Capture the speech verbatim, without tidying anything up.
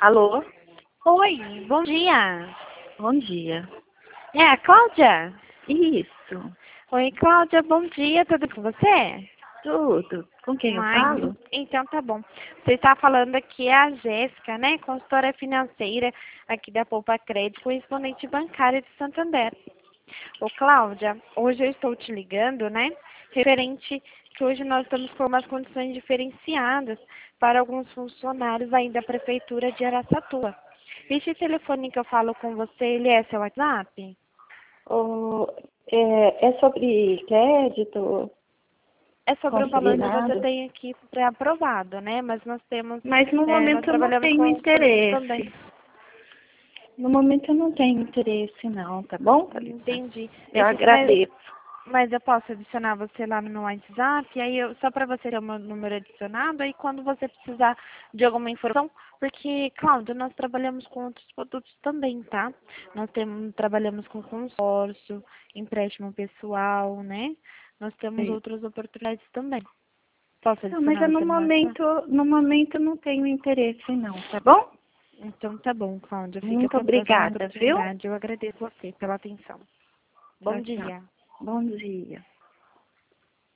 Alô? Oi, bom dia. Bom dia. É a Cláudia? Isso. Oi, Cláudia, bom dia, tudo com você? Tudo. Com quem eu Ai, falo? então tá bom. Você está falando aqui é a Jéssica, né? Consultora financeira aqui da Poupa Crédito, correspondente bancária de Santander. Ô, Cláudia, hoje eu estou te ligando, né? Referente que hoje nós estamos com umas condições diferenciadas para alguns funcionários aí da Prefeitura de Araçatuba. Esse telefone que eu falo com você, ele é seu WhatsApp? Oh, é, é sobre crédito É sobre o valor que você consignado? tem aqui pré-aprovado, né? Mas nós temos, Mas no é, nós momento eu não trabalhamos tenho com os produtos também. interesse. No momento eu não tenho interesse não, tá bom, Thalita? Entendi. Eu Esse, mas, agradeço. mas eu posso adicionar você lá no meu WhatsApp, e aí eu, só para você ter o meu número adicionado, aí quando você precisar de alguma informação, porque, Cláudia, nós trabalhamos com outros produtos também, tá? Nós temos, trabalhamos com consórcio, empréstimo pessoal, né? Nós temos Sim. outras oportunidades também. Posso Não, mas eu, adicionar no você no WhatsApp? momento, no momento eu não tenho interesse não, tá bom? Então tá bom, Cláudia. Fica Muito para a próxima obrigada, viu? oportunidade. Eu agradeço você pela atenção. Bom Tchau, tchau. dia. Bom dia.